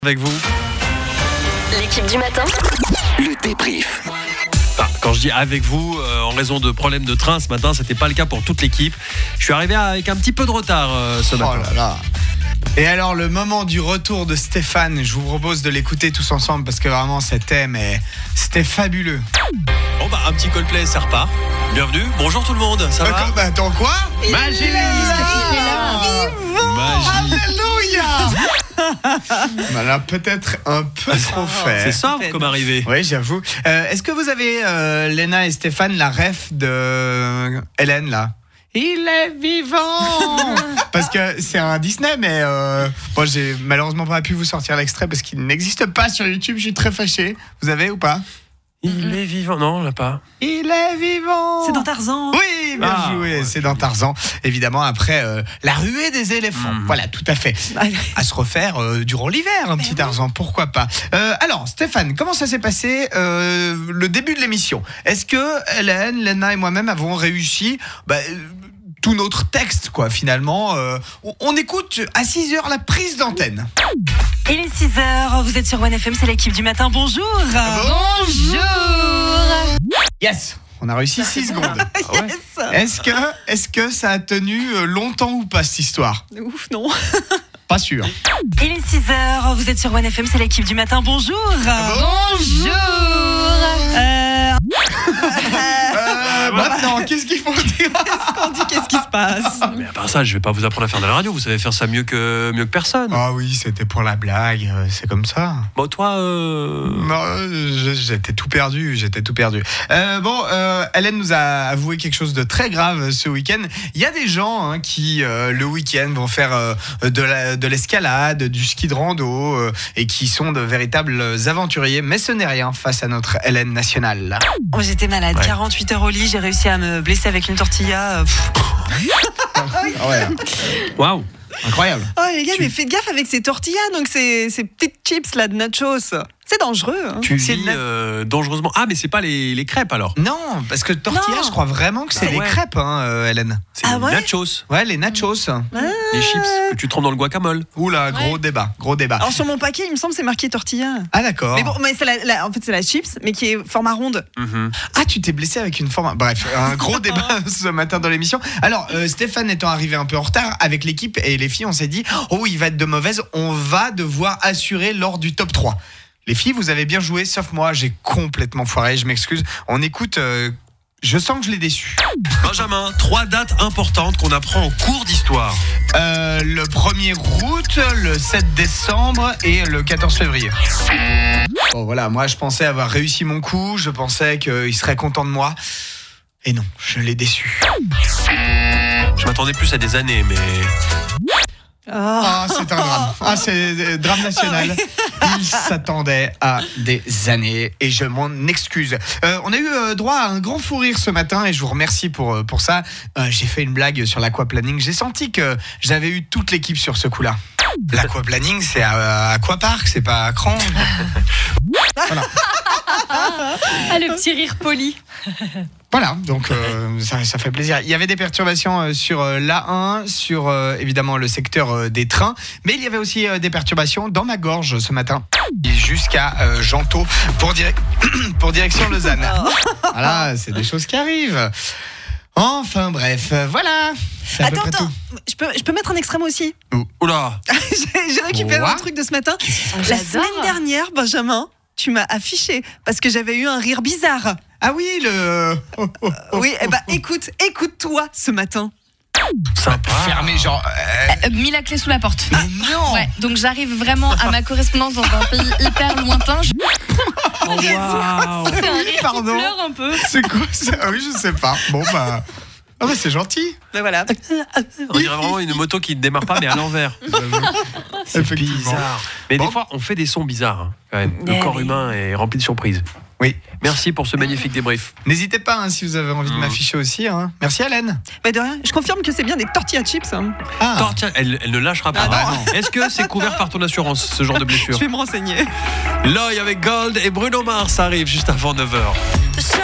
Avec vous. L'équipe du matin. Le débrief. Quand je dis avec vous, en raison de problèmes de train ce matin, c'était pas le cas pour toute l'équipe. Je suis arrivé avec un petit peu de retard ce matin. Oh là là. Et alors le moment du retour de Stéphane, je vous propose de l'écouter tous ensemble parce que vraiment c'était fabuleux. Bon bah un petit Coldplay, ça repart. Bienvenue, bonjour tout le monde, ça va? Attends quoi? Magie. Magie. Alléluia. Là peut-être un peu trop fait. C'est sobre comme arrivé. Oui, j'avoue. Est-ce que vous avez, Léna et Stéphane, la ref de Hélène là? Il est vivant. Parce que c'est un Disney, mais moi j'ai malheureusement pas pu vous sortir l'extrait parce qu'il n'existe pas sur YouTube. Je suis très fâché. Vous avez ou pas? Il est vivant, non, on l'a pas. Il est vivant. C'est dans Tarzan. Oui, bien joué. Ouais, c'est dans Tarzan. Évidemment, après la ruée des éléphants. Voilà, tout à fait. À se refaire durant l'hiver, un petit Tarzan, pourquoi pas. Alors, Stéphane, comment ça s'est passé le début de l'émission? Est-ce que Hélène, Léna et moi-même avons réussi tout notre texte, quoi, finalement? On écoute à 6h la prise d'antenne. Il est 6h, vous êtes sur OneFM, c'est l'équipe du matin. Bonjour. Bonjour. Yes, on a réussi 6 secondes. Yes. Est-ce que ça a tenu longtemps ou pas, cette histoire? Ouf, non. Pas sûr. Il est 6h, vous êtes sur OneFM, c'est l'équipe du matin. Bonjour. Bonjour. Maintenant, qu'est-ce qu'il faut dire? Qu'est-ce qui se passe? Mais à part ça, je vais pas vous apprendre à faire de la radio, vous savez faire ça mieux que personne. Ah oui, c'était pour la blague, c'est comme ça. Bon, toi, Non, j'étais tout perdu. Hélène nous a avoué quelque chose de très grave ce week-end. Il y a des gens qui, le week-end, vont faire de l'escalade, du ski de rando, et qui sont de véritables aventuriers. Mais ce n'est rien face à notre Hélène nationale. Oh, j'étais malade, 48 heures au lit, j'ai réussi à me blesser avec une tortilla. Ouais. waouh. Incroyable. Oh les gars, mais faites gaffe avec ces tortillas, donc ces petites chips là de nachos. C'est dangereux. Tu vis dangereusement. Ah, mais c'est pas les crêpes alors? Non, parce que tortilla, Non. je crois vraiment que c'est les crêpes, Hélène. C'est Ah les ouais nachos, Ouais, les nachos. les chips que tu trempes dans le guacamole. Oula, gros débat. Alors sur mon paquet, il me semble c'est marqué tortilla. Ah d'accord. Mais bon, mais c'est en fait c'est la chips, mais qui est format ronde. Ah, tu t'es blessé avec une forme. Bref, un gros débat ce matin dans l'émission. Alors, Stéphane étant arrivé un peu en retard avec l'équipe et les filles, on s'est dit, oh, il va être de mauvaise, on va devoir assurer lors du top 3. Les filles, vous avez bien joué, sauf moi, j'ai complètement foiré, je m'excuse. On écoute, je sens que je l'ai déçu. Benjamin, 3 dates importantes qu'on apprend en cours d'histoire. Le 1er août, le 7 décembre et le 14 février. Bon voilà, moi je pensais avoir réussi mon coup, je pensais qu'il serait content de moi. Et non, je l'ai déçu. Je m'attendais plus à des années, mais... Ah, c'est un drame. Ah, c'est drame national. Il s'attendait à des années et je m'en excuse. On a eu droit à un grand fou rire ce matin et je vous remercie pour ça. J'ai fait une blague sur l'aquaplaning. J'ai senti que j'avais eu toute l'équipe sur ce coup-là. L'aquaplaning, c'est à Aquapark, c'est pas à Cran. Voilà. Ah, le petit rire poli. Voilà, donc ça fait plaisir. Il y avait des perturbations sur l'A1, sur évidemment le secteur des trains, mais il y avait aussi des perturbations dans ma gorge ce matin, jusqu'à Gentot pour direction Lausanne. Voilà, c'est des choses qui arrivent. Enfin bref, voilà. C'est à peu près Attends, tout. je peux mettre un extrême aussi. Oula. J'ai récupéré un truc de ce matin. La semaine dernière, Benjamin, tu m'as affiché parce que j'avais eu un rire bizarre. Ah oui, Oui, écoute-toi ce matin. Sympa. Fermé, genre... Mis la clé sous la porte. Mais non. Ouais, donc j'arrive vraiment à ma correspondance dans un pays hyper lointain. Oh, waouh. C'est un rire Pardon. qui pleure un peu. C'est quoi ça? Ah oui, je sais pas. Bon bah... Ah bah c'est gentil. Ben voilà. On dirait vraiment une moto qui ne démarre pas, mais à l'envers. C'est bizarre. Mais des fois, on fait des sons bizarres, quand même. Le corps humain est rempli de surprises. Oui. Merci pour ce magnifique débrief. N'hésitez pas si vous avez envie de m'afficher aussi. Merci Hélène. Bah de rien. Je confirme que c'est bien des tortilla chips. Ah. Tortilla, elle ne lâchera pas. Est-ce que c'est couvert par ton assurance, ce genre de blessure? Je vais me renseigner. L'œil avec Gold et Bruno Mars arrive juste avant 9h.